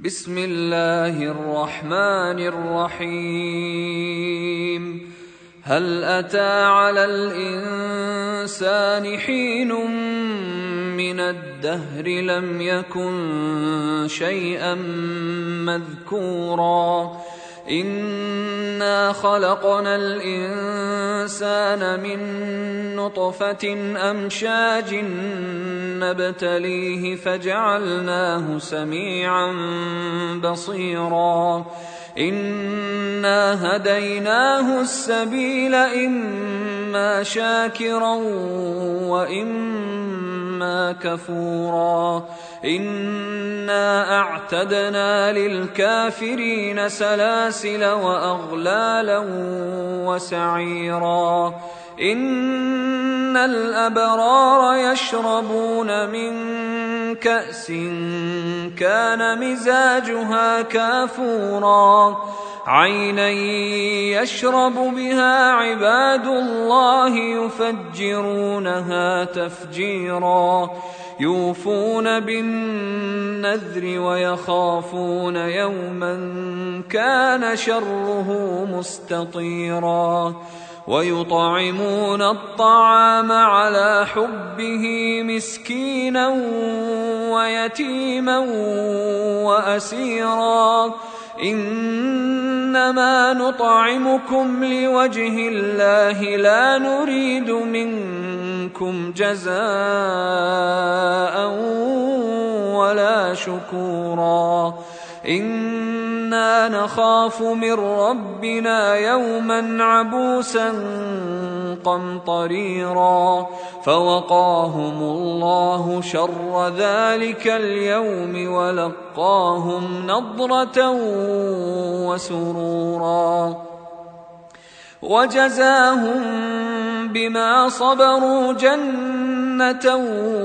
بسم الله الرحمن الرحيم. هل أتى على الإنسان حين من الدهر لم يكن شيئا مذكورا إنا خلقنا الإنسان من نطفة أمشاج نبتليه فجعلناه سميعا بصيرا إنا هديناه السبيل إما شاكرا وإما كفورا إنا أعتدنا للكافرين سلاسل وأغلالا وسعيرا إن الأبرار يشربون من كأس كان مزاجها كافورا عينا يشرب بها عباد الله يفجرونها تفجيرا يوفون بالنذر ويخافون يوما كان شره مستطيرا ويطعمون الطعام على حبه مسكينا ويتيما وأسيرا إنما نطعمكم لوجه الله لا نريد منكم جزاء ولا شكورا إنا نخاف من ربنا يوما عبوسا قمطريرا فوقاهم الله شر ذلك اليوم ولقاهم نضرة وسرورا وجزاهم بما صبروا جنة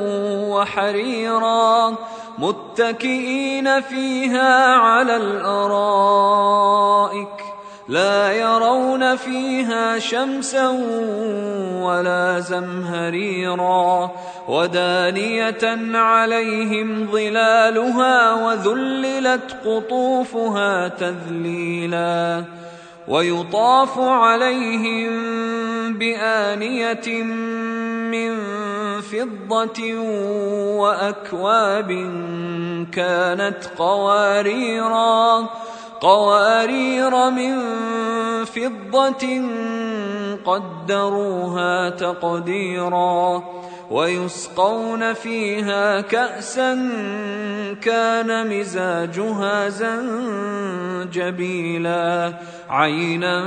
وحريرا متكئين فيها على الأرائك لا يرون فيها شمسا ولا زمهريرا ودانية عليهم ظلالها وذللت قطوفها تذليلا ويطاف عليهم بآنية من فضة وأكواب كانت قوارير من فضة قدروها تقديرا ويسقون فيها كأسا كان مزاجها زنجبيلا عينا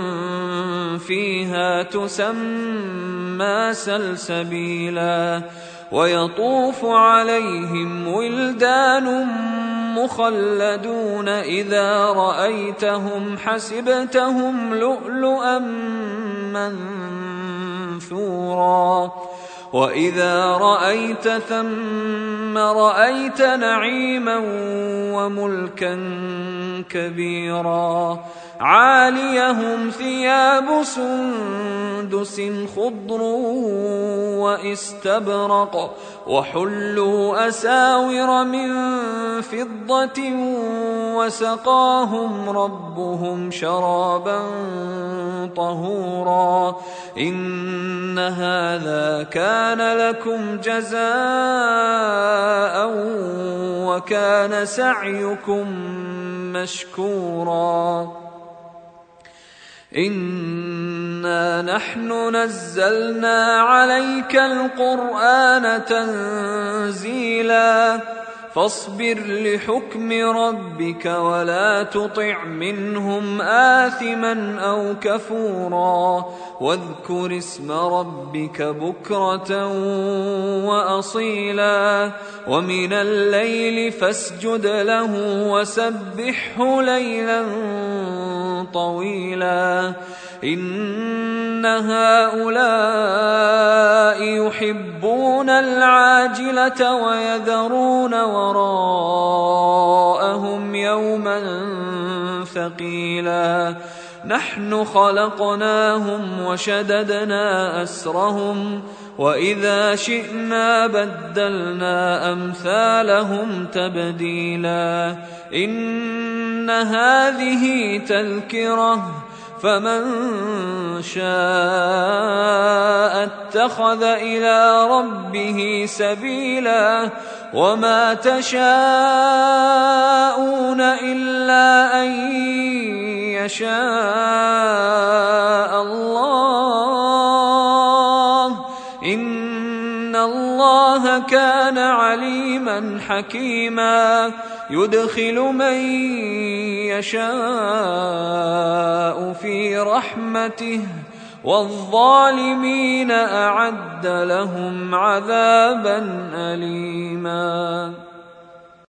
فيها تسمى سلسبيلا ويطوف عليهم ولدان مخلدون إذا رأيتهم حسبتهم لؤلؤا منثورا وإذا رأيت ثم رأيت نعيما وملكا كبيرا عاليهم ثياب سندس خضر واستبرق وحلوا أساور من فضة وسقاهم ربهم شرابا طهورا إن هذا كان لكم جزاء وكان سعيكم مشكورا إنا نحن نزلنا عليك القرآن تنزيلا فاصبر لحكم ربك ولا تطع منهم آثما أو كفورا واذكر اسم ربك بكرة وأصيلا ومن الليل فاسجد له وسبحه ليلا طويلا إن هؤلاء يحبون العاجلة ويذرون وراءهم يوما ثقيلا نحن خلقناهم وشددنا أسرهم وإذا شئنا بدلنا أمثالهم تبديلا إن هذه تذكرة فمن شاء اتخذ إلى ربه سبيلا وما تشاءون إلا أن يشاء الله إن الله كان عليما حكيما يدخل من يشاء في رحمته والظالمين أعد لهم عذابا أليما.